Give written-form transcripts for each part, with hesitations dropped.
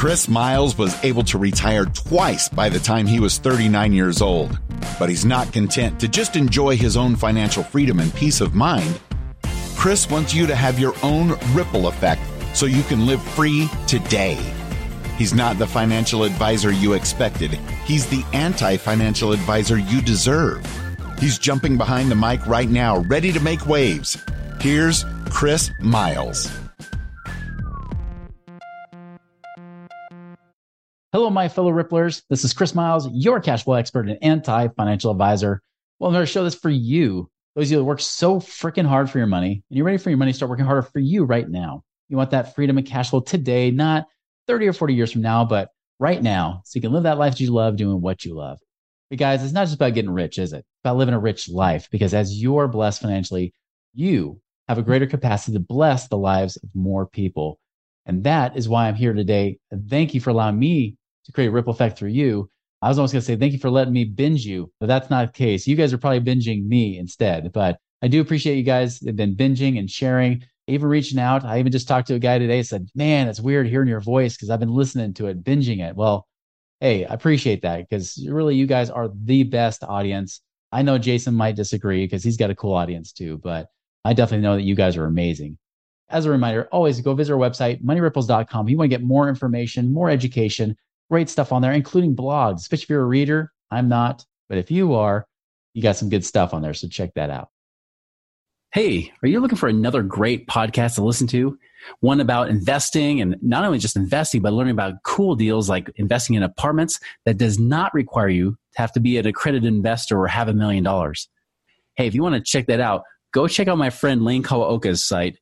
Chris Miles was able to retire twice by the time he was 39 years old. But he's not content to just enjoy his own financial freedom and peace of mind. Chris wants you to have your own ripple effect so you can live free today. He's not the financial advisor you expected. He's the anti-financial advisor you deserve. He's jumping behind the mic right now, ready to make waves. Here's Chris Miles. Hello, my fellow Ripplers. This is Chris Miles, your cash flow expert and anti-financial advisor. Well, I'm going to show this for you. Those of you that work so freaking hard for your money, and you're ready for your money to start working harder for you right now. You want that freedom and cash flow today, not 30 or 40 years from now, but right now, so you can live that life that you love doing what you love. But guys, it's not just about getting rich, is it? It's about living a rich life, because as you're blessed financially, you have a greater capacity to bless the lives of more people. And that is why I'm here today. And thank you for allowing me to create a ripple effect through you. I was almost going to say, thank you for letting me binge you, but that's not the case. You guys are probably binging me instead, but I do appreciate you guys have been binging and sharing, even reaching out. I even just talked to a guy today, said, man, it's weird hearing your voice because I've been listening to it, binging it. Well, hey, I appreciate that because really you guys are the best audience. I know Jason might disagree because he's got a cool audience too, but I definitely know that you guys are amazing. As a reminder, always go visit our website, moneyripples.com. If you want to get more information, more education, great stuff on there, including blogs, especially if you're a reader. I'm not, but if you are, you got some good stuff on there. So check that out. Hey, are you looking for another great podcast to listen to? One about investing, and not only just investing, but learning about cool deals like investing in apartments that does not require you to have to be an accredited investor or have $1 million. Hey, if you want to check that out, go check out my friend Lane Kawaoka's site,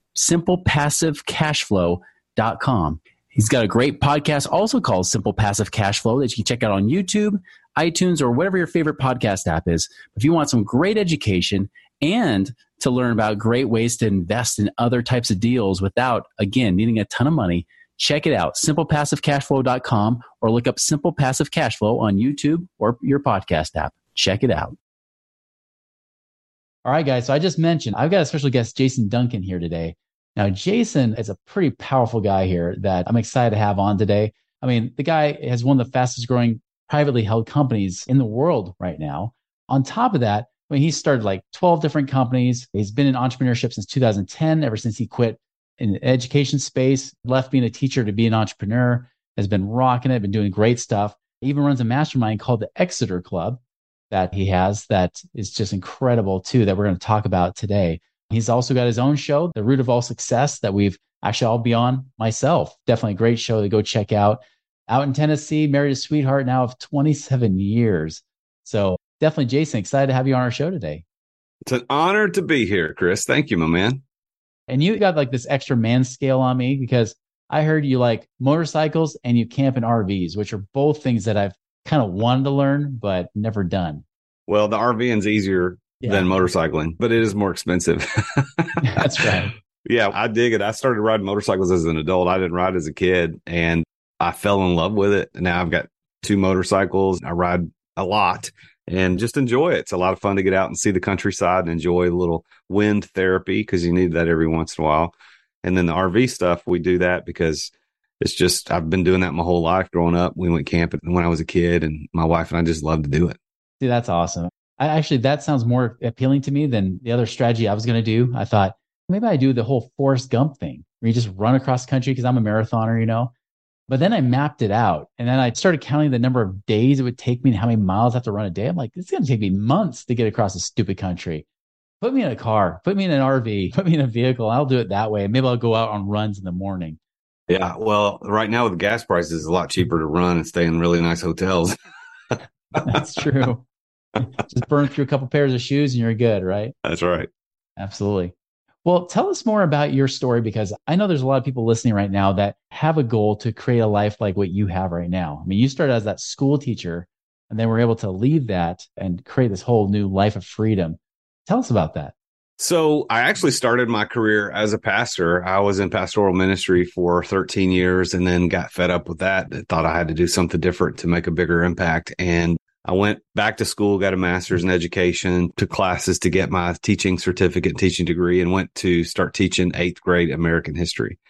simplepassivecashflow.com. He's got a great podcast also called Simple Passive Cash Flow that you can check out on YouTube, iTunes, or whatever your favorite podcast app is. If you want some great education and to learn about great ways to invest in other types of deals without, again, needing a ton of money, check it out, simplepassivecashflow.com, or look up Simple Passive Cash Flow on YouTube or your podcast app. Check it out. All right, guys. So I just mentioned, I've got a special guest, Jason Duncan, here today. Now, Jason is a pretty powerful guy here that I'm excited to have on today. I mean, the guy has one of the fastest growing privately held companies in the world right now. On top of that, I mean, he started like 12 different companies. He's been in entrepreneurship since 2010, ever since he quit in the education space, left being a teacher to be an entrepreneur, has been rocking it, been doing great stuff. He even runs a mastermind called the Exeter Club that he has that is just incredible too, that we're going to talk about today. He's also got his own show, The Root of All Success, that I'll be on myself. Definitely a great show to go check out. Out in Tennessee, married a sweetheart now of 27 years. So definitely, Jason, excited to have you on our show today. It's an honor to be here, Chris. Thank you, my man. And you got like this extra man scale on me because I heard you like motorcycles and you camp in RVs, which are both things that I've kind of wanted to learn, but never done. Well, the RVing's easier than motorcycling, but it is more expensive. That's right. Yeah, I dig it. I started riding motorcycles as an adult. I didn't ride as a kid, and I fell in love with it. Now I've got 2 motorcycles. I ride a lot and just enjoy it. It's a lot of fun to get out and see the countryside and enjoy a little wind therapy because you need that every once in a while. And then the RV stuff, we do that because it's just, I've been doing that my whole life growing up. We went camping when I was a kid, and my wife and I just love to do it. See, that's awesome. That sounds more appealing to me than the other strategy I was going to do. I thought maybe I do the whole Forrest Gump thing where you just run across the country because I'm a marathoner, you know. But then I mapped it out, and then I started counting the number of days it would take me and how many miles I have to run a day. I'm like, it's going to take me months to get across this stupid country. Put me in a car, put me in an RV, put me in a vehicle. I'll do it that way. And maybe I'll go out on runs in the morning. Yeah. Well, right now with the gas prices, it's a lot cheaper to run and stay in really nice hotels. That's true. Just burn through a couple pairs of shoes and you're good, right? That's right. Absolutely. Well, tell us more about your story, because I know there's a lot of people listening right now that have a goal to create a life like what you have right now. I mean, you started as that school teacher and then were able to leave that and create this whole new life of freedom. Tell us about that. So I actually started my career as a pastor. I was in pastoral ministry for 13 years and then got fed up with that. Thought I had to do something different to make a bigger impact. And I went back to school, got a master's in education, took classes to get my teaching certificate, teaching degree, and went to start teaching 8th grade American history.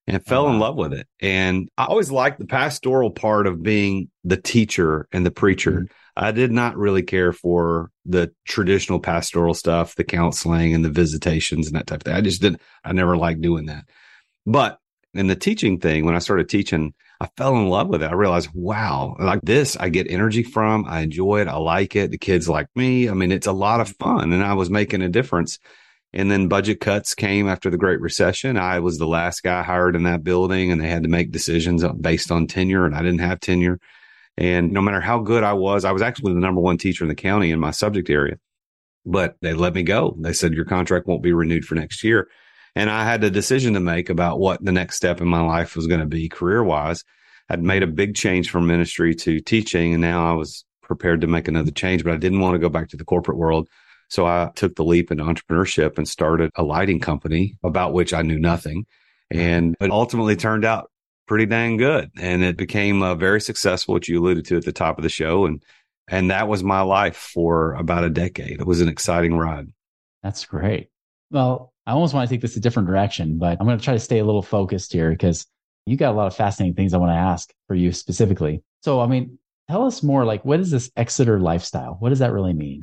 and fell in love with it. And I always liked the pastoral part of being the teacher and the preacher. Mm-hmm. I did not really care for the traditional pastoral stuff, the counseling and the visitations and that type of thing. I just didn't, I never liked doing that. But in the teaching thing, when I started teaching, I fell in love with it. I realized, wow, like this, I get energy from, I enjoy it. I like it. The kids like me. I mean, it's a lot of fun, and I was making a difference. And then budget cuts came after the Great Recession. I was the last guy hired in that building, and they had to make decisions based on tenure, and I didn't have tenure. And no matter how good I was actually the number one teacher in the county in my subject area, but they let me go. They said, your contract won't be renewed for next year. And I had a decision to make about what the next step in my life was going to be career wise. I'd made a big change from ministry to teaching, and now I was prepared to make another change, but I didn't want to go back to the corporate world. So I took the leap into entrepreneurship and started a lighting company about which I knew nothing. And it ultimately turned out pretty dang good. And it became very successful, which you alluded to at the top of the show. And that was my life for about a decade. It was an exciting ride. That's great. Well, I almost want to take this a different direction, but I'm going to try to stay a little focused here because you got a lot of fascinating things I want to ask for you specifically. So, I mean, tell us more, like, what is this Exeter lifestyle? What does that really mean?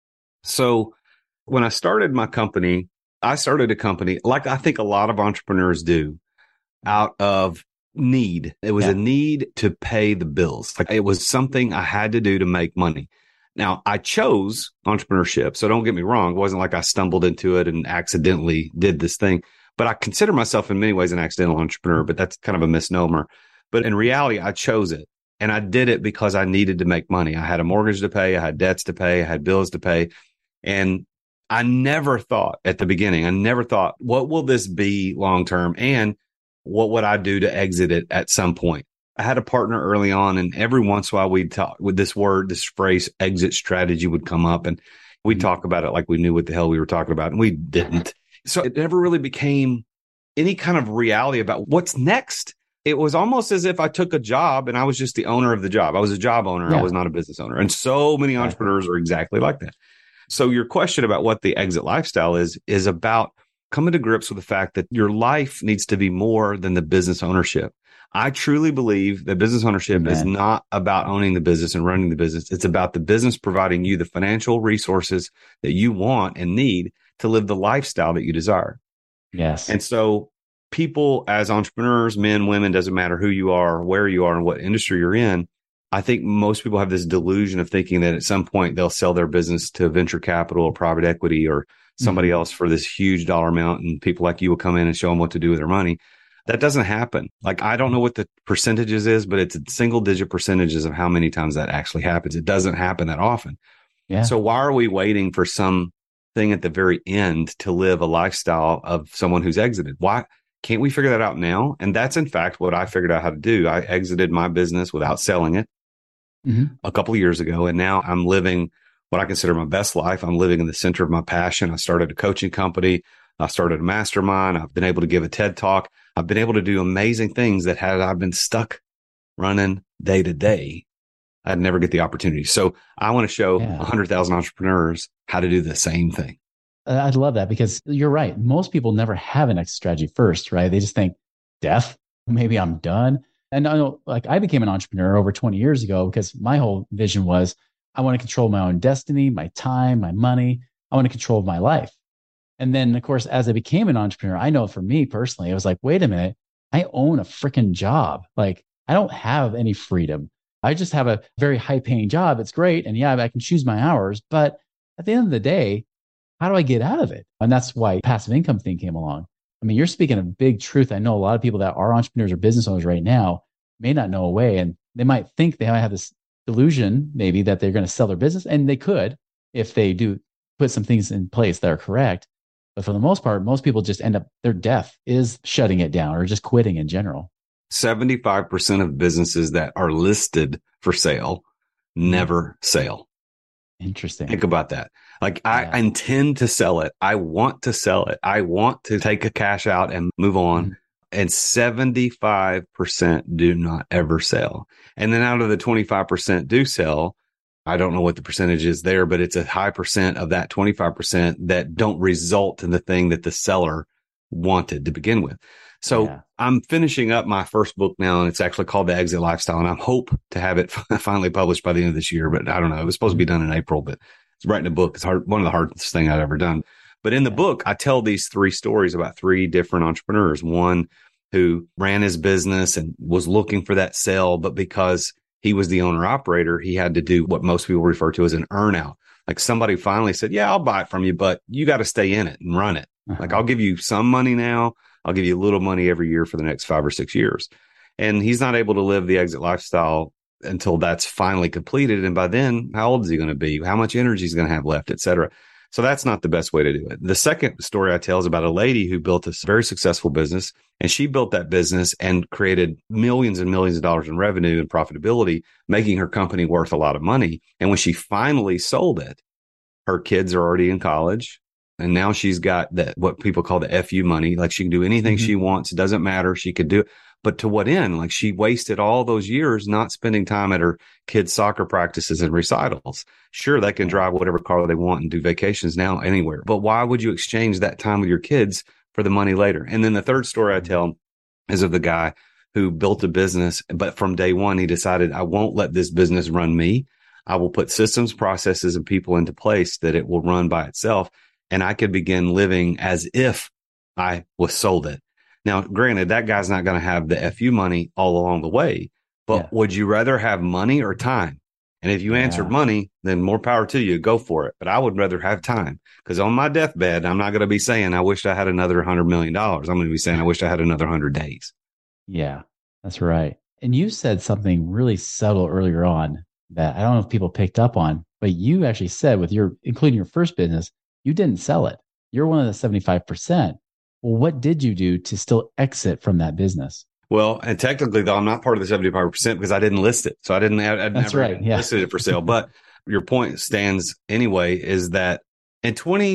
So when I started my company, I started a company like I think a lot of entrepreneurs do out of need. It was a need to pay the bills. Like it was something I had to do to make money. Now, I chose entrepreneurship. So don't get me wrong. It wasn't like I stumbled into it and accidentally did this thing. But I consider myself in many ways an accidental entrepreneur, but that's kind of a misnomer. But in reality, I chose it. And I did it because I needed to make money. I had a mortgage to pay. I had debts to pay. I had bills to pay. And I never thought at the beginning, what will this be long term? And what would I do to exit it at some point? I had a partner early on, and every once in a while we'd talk with this phrase, exit strategy would come up, and we'd talk about it like we knew what the hell we were talking about, and we didn't. So it never really became any kind of reality about what's next. It was almost as if I took a job and I was just the owner of the job. I was a job owner. I was not a business owner. And so many entrepreneurs are exactly like that. So your question about what the exit lifestyle is about coming to grips with the fact that your life needs to be more than the business ownership. I truly believe that business ownership is not about owning the business and running the business. It's about the business providing you the financial resources that you want and need to live the lifestyle that you desire. Yes. And so people as entrepreneurs, men, women, doesn't matter who you are, where you are, and what industry you're in. I think most people have this delusion of thinking that at some point they'll sell their business to venture capital or private equity or somebody else for this huge dollar amount, and people like you will come in and show them what to do with their money. That doesn't happen. Like, I don't know what the percentages is, but it's single digit percentages of how many times that actually happens. It doesn't happen that often. Yeah. So why are we waiting for something at the very end to live a lifestyle of someone who's exited? Why can't we figure that out now? And that's in fact what I figured out how to do. I exited my business without selling it a couple of years ago. And now I'm living what I consider my best life. I'm living in the center of my passion. I started a coaching company. I started a mastermind. I've been able to give a TED talk. I've been able to do amazing things that had I been stuck running day to day, I'd never get the opportunity. So I want to show 100,000 entrepreneurs how to do the same thing. I'd love that, because you're right. Most people never have an exit strategy first, right? They just think death, maybe I'm done. And I know, like, I became an entrepreneur over 20 years ago because my whole vision was I want to control my own destiny, my time, my money. I want to control my life. And then, of course, as I became an entrepreneur, I know for me personally, I was like, wait a minute, I own a freaking job. Like, I don't have any freedom. I just have a very high paying job. It's great. And yeah, I can choose my hours. But at the end of the day, how do I get out of it? And that's why passive income thing came along. I mean, you're speaking of big truth. I know a lot of people that are entrepreneurs or business owners right now may not know a way, and they might think they might have this delusion maybe that they're going to sell their business, and they could if they do put some things in place that are correct. But for the most part, most people just end up, their death is shutting it down or just quitting in general. 75% of businesses that are listed for sale never sell. Interesting. Think about that. Like, I intend to sell it. I want to sell it. I want to take a cash out and move on. And 75% do not ever sell. And then out of the 25% do sell, I don't know what the percentage is there, but it's a high percent of that 25% that don't result in the thing that the seller wanted to begin with. So I'm finishing up my first book now, and it's actually called The Exit Lifestyle. And I hope to have it finally published by the end of this year, but I don't know. It was supposed to be done in April, but writing a book is hard. One of the hardest things I've ever done. But in the book, I tell these 3 stories about 3 different entrepreneurs. One who ran his business and was looking for that sale, but because he was the owner operator, he had to do what most people refer to as an earn out. Like somebody finally said, yeah, I'll buy it from you, but you got to stay in it and run it. Like I'll give you some money now. I'll give you a little money every year for the next 5 or 6 years. And he's not able to live the exit lifestyle until that's finally completed. And by then, how old is he going to be? How much energy is he going to have left, et cetera? So that's not the best way to do it. The second story I tell is about a lady who built a very successful business, and she built that business and created millions and millions of dollars in revenue and profitability, making her company worth a lot of money. And when she finally sold it, her kids are already in college. And now she's got that, what people call the FU money. Like she can do anything she wants. It doesn't matter. She could do it. But to what end? Like she wasted all those years not spending time at her kids' soccer practices and recitals. Sure, they can drive whatever car they want and do vacations now anywhere. But why would you exchange that time with your kids for the money later? And then the third story I tell is of the guy who built a business, but from day one, he decided, I won't let this business run me. I will put systems, processes, and people into place that it will run by itself. And I could begin living as if I was sold it. Now, granted, that guy's not going to have the FU money all along the way, but would you rather have money or time? And if you answered money, then more power to you. Go for it. But I would rather have time, because on my deathbed, I'm not going to be saying, I wish I had another $100 million. I'm going to be saying, I wish I had another 100 days. Yeah, that's right. And you said something really subtle earlier on that I don't know if people picked up on, but you actually said with including your first business, you didn't sell it. You're one of the 75%. Well, what did you do to still exit from that business? Well, and technically, though, I'm not part of the 75% because I didn't list it. So I'd never listed it for sale. But your point stands anyway, is that in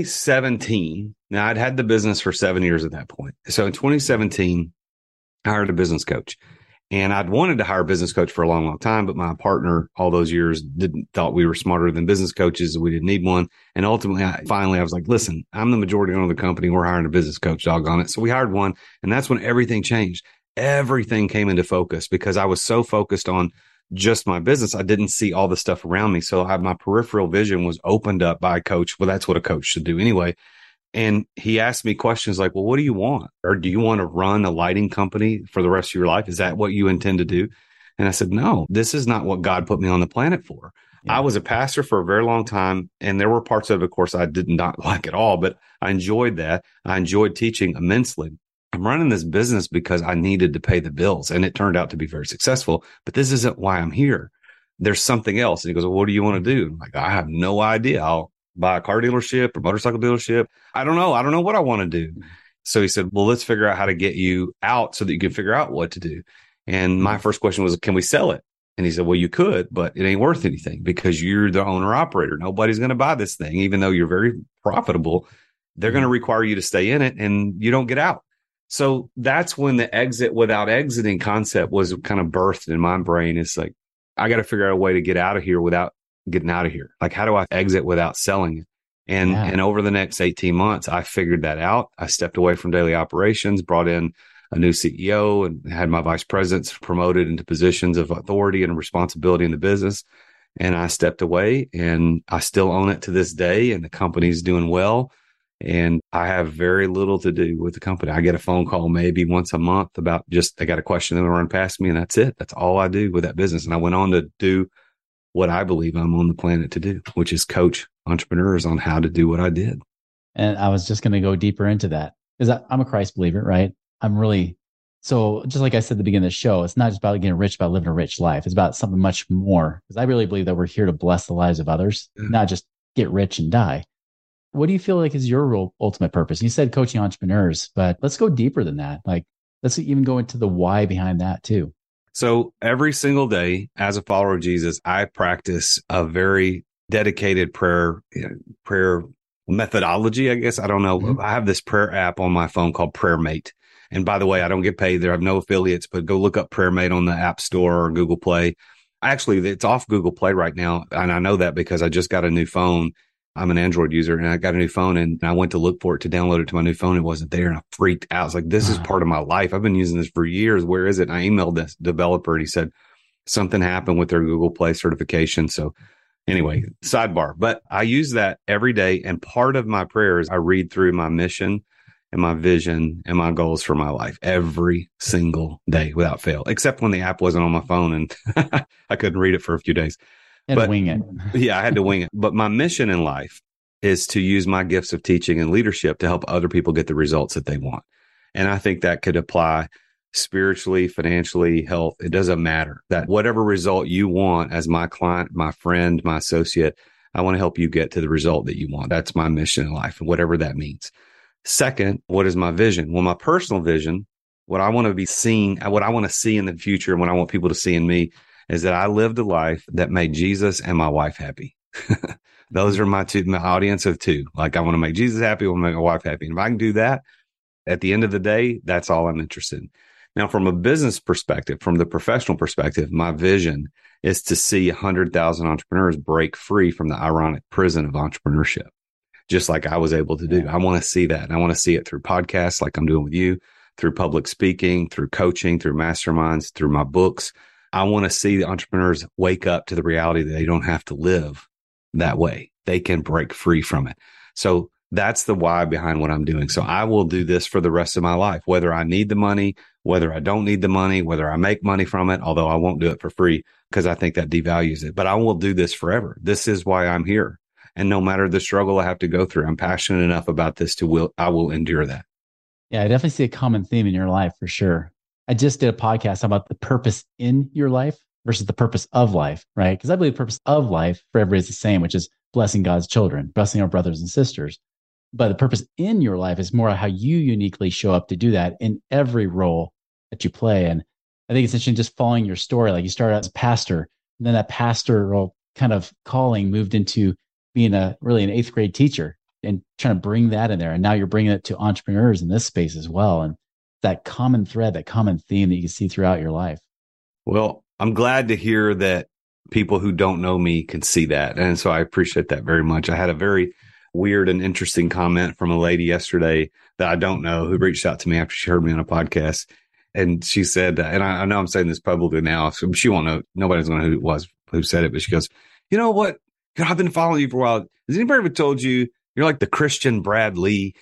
2017, now I'd had the business for 7 years at that point. So in 2017, I hired a business coach. And I'd wanted to hire a business coach for a long, long time, but my partner all those years thought we were smarter than business coaches. We didn't need one. And ultimately, I was like, listen, I'm the majority owner of the company. We're hiring a business coach, doggone it. So we hired one. And that's when everything changed. Everything came into focus because I was so focused on just my business. I didn't see all the stuff around me. So my peripheral vision was opened up by a coach. Well, that's what a coach should do anyway. And he asked me questions like, well, what do you want? Or do you want to run a lighting company for the rest of your life? Is that what you intend to do? And I said, no, this is not what God put me on the planet for. Yeah. I was a pastor for a very long time. And there were parts of it, of course, I did not like at all, but I enjoyed that. I enjoyed teaching immensely. I'm running this business because I needed to pay the bills, and it turned out to be very successful, but this isn't why I'm here. There's something else. And he goes, well, what do you want to do? I'm like, I have no idea. I'll buy a car dealership or motorcycle dealership. I don't know. I don't know what I want to do. So he said, well, let's figure out how to get you out so that you can figure out what to do. And my first question was, can we sell it? And he said, well, you could, but it ain't worth anything because you're the owner operator. Nobody's going to buy this thing, even though you're very profitable. They're going to require you to stay in it and you don't get out. So that's when the exit without exiting concept was kind of birthed in my brain. It's like, I got to figure out a way to get out of here without getting out of here. Like, how do I exit without selling it? And over the next 18 months, I figured that out. I stepped away from daily operations, brought in a new CEO, and had my vice presidents promoted into positions of authority and responsibility in the business. And I stepped away, and I still own it to this day. And the company's doing well. And I have very little to do with the company. I get a phone call maybe once a month about just, they got a question that will run past me, and that's it. That's all I do with that business. And I went on to do what I believe I'm on the planet to do, which is coach entrepreneurs on how to do what I did. And I was just going to go deeper into that because I'm a Christ believer, right? So just like I said at the beginning of the show, it's not just about getting rich, about living a rich life. It's about something much more, because I really believe that we're here to bless the lives of others, not just get rich and die. What do you feel like is your ultimate purpose? You said coaching entrepreneurs, but let's go deeper than that. Like, let's even go into the why behind that too. So every single day as a follower of Jesus, I practice a very dedicated prayer methodology, I guess. I don't know. Mm-hmm. I have this prayer app on my phone called PrayerMate. And by the way, I don't get paid there. I have no affiliates, but go look up PrayerMate on the App Store or Google Play. Actually, it's off Google Play right now. And I know that because I just got a new phone I'm an Android user and I got a new phone and I went to look for it to download it to my new phone. It wasn't there. And I freaked out. I was like, this is part of my life. I've been using this for years. Where is it? And I emailed this developer and he said something happened with their Google Play certification. So anyway, sidebar, but I use that every day. And part of my prayers, I read through my mission and my vision and my goals for my life every single day without fail, except when the app wasn't on my phone and I couldn't read it for a few days. And wing it. Yeah, I had to wing it. But my mission in life is to use my gifts of teaching and leadership to help other people get the results that they want. And I think that could apply spiritually, financially, health. It doesn't matter. That whatever result you want as my client, my friend, my associate, I want to help you get to the result that you want. That's my mission in life, and whatever that means. Second, what is my vision? Well, my personal vision, what I want to be seen, what I want to see in the future, and what I want people to see in me is that I lived a life that made Jesus and my wife happy. Those are my audience of two. Like I want to make Jesus happy. I want to make my wife happy. And if I can do that, at the end of the day, that's all I'm interested in. Now, from a business perspective, from the professional perspective, my vision is to see 100,000 entrepreneurs break free from the ironic prison of entrepreneurship, just like I was able to do. I want to see that. And I want to see it through podcasts like I'm doing with you, through public speaking, through coaching, through masterminds, through my books. I want to see the entrepreneurs wake up to the reality that they don't have to live that way. They can break free from it. So that's the why behind what I'm doing. So I will do this for the rest of my life, whether I need the money, whether I don't need the money, whether I make money from it, although I won't do it for free because I think that devalues it. But I will do this forever. This is why I'm here. And no matter the struggle I have to go through, I'm passionate enough about this I will endure that. Yeah, I definitely see a common theme in your life for sure. I just did a podcast about the purpose in your life versus the purpose of life, right? Because I believe the purpose of life for everybody is the same, which is blessing God's children, blessing our brothers and sisters. But the purpose in your life is more how you uniquely show up to do that in every role that you play. And I think it's interesting just following your story. Like you started out as a pastor, and then that pastoral kind of calling moved into being really an eighth grade teacher and trying to bring that in there. And now you're bringing it to entrepreneurs in this space as well. And that common thread, that common theme that you can see throughout your life. Well, I'm glad to hear that people who don't know me can see that. And so I appreciate that very much. I had a very weird and interesting comment from a lady yesterday that I don't know who reached out to me after she heard me on a podcast. And she said, and I know I'm saying this publicly now, so she won't know. Nobody's going to know who it was who said it, but she goes, you know what? I've been following you for a while. Has anybody ever told you you're like the Christian Brad Lee?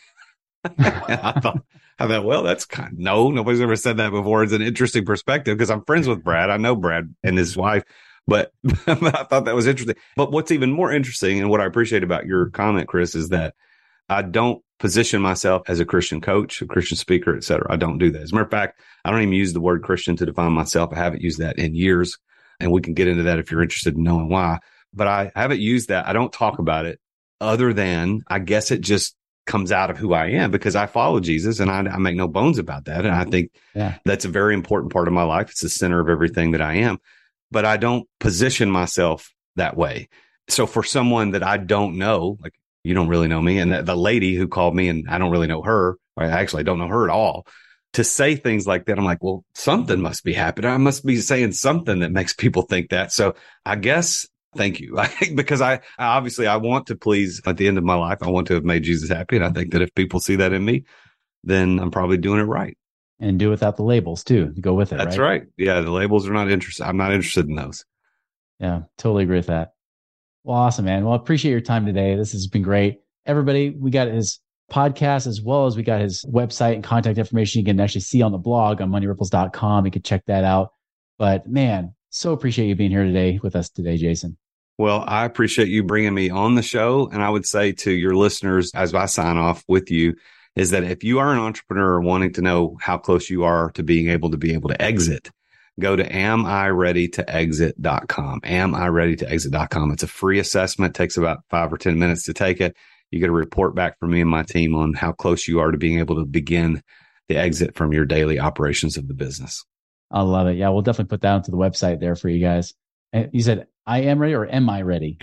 I thought, well, that's nobody's ever said that before. It's an interesting perspective because I'm friends with Brad. I know Brad and his wife, but I thought that was interesting. But what's even more interesting and what I appreciate about your comment, Chris, is that I don't position myself as a Christian coach, a Christian speaker, et cetera. I don't do that. As a matter of fact, I don't even use the word Christian to define myself. I haven't used that in years. And we can get into that if you're interested in knowing why. But I haven't used that. I don't talk about it other than I guess it just comes out of who I am because I follow Jesus and I make no bones about that. And I think that's a very important part of my life. It's the center of everything that I am, but I don't position myself that way. So for someone that I don't know, like you don't really know me, and the lady who called me and I don't really know her, or actually I don't know her at all, to say things like that, I'm like, well, something must be happening. I must be saying something that makes people think that. So I guess thank you. Because I obviously I want to please at the end of my life. I want to have made Jesus happy. And I think that if people see that in me, then I'm probably doing it right. And do without the labels too. Go with it. That's right. Yeah. The labels are not interested. I'm not interested in those. Yeah, totally agree with that. Well, awesome, man. Well, I appreciate your time today. This has been great. Everybody, we got his podcast as well as we got his website and contact information you can actually see on the blog on moneyripples.com. You can check that out. But man, so appreciate you being here today with us today, Jason. Well, I appreciate you bringing me on the show. And I would say to your listeners, as I sign off with you, is that if you are an entrepreneur wanting to know how close you are to being able to exit, go to amireadytoexit.com, amireadytoexit.com. It's a free assessment. It takes about 5 or 10 minutes to take it. You get a report back from me and my team on how close you are to being able to begin the exit from your daily operations of the business. I love it. Yeah, we'll definitely put that onto the website there for you guys. And you said, I am ready or am I ready?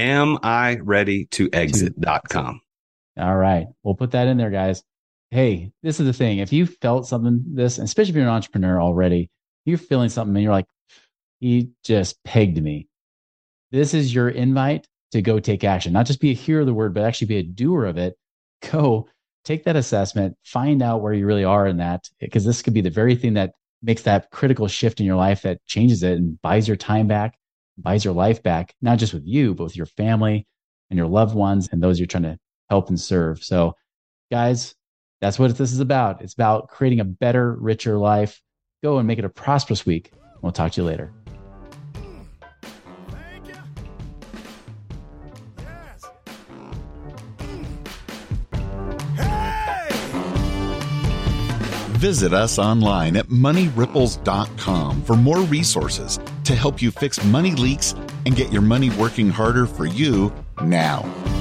amireadytoexit.com. All right. We'll put that in there, guys. Hey, this is the thing. If you felt something, especially if you're an entrepreneur already, you're feeling something and you're like, he just pegged me. This is your invite to go take action, not just be a hearer of the word, but actually be a doer of it. Go take that assessment, find out where you really are in that, because this could be the very thing that makes that critical shift in your life that changes it and buys your time back, buys your life back, not just with you, but with your family and your loved ones and those you're trying to help and serve. So guys, that's what this is about. It's about creating a better, richer life. Go and make it a prosperous week. We'll talk to you later. Visit us online at moneyripples.com for more resources to help you fix money leaks and get your money working harder for you now.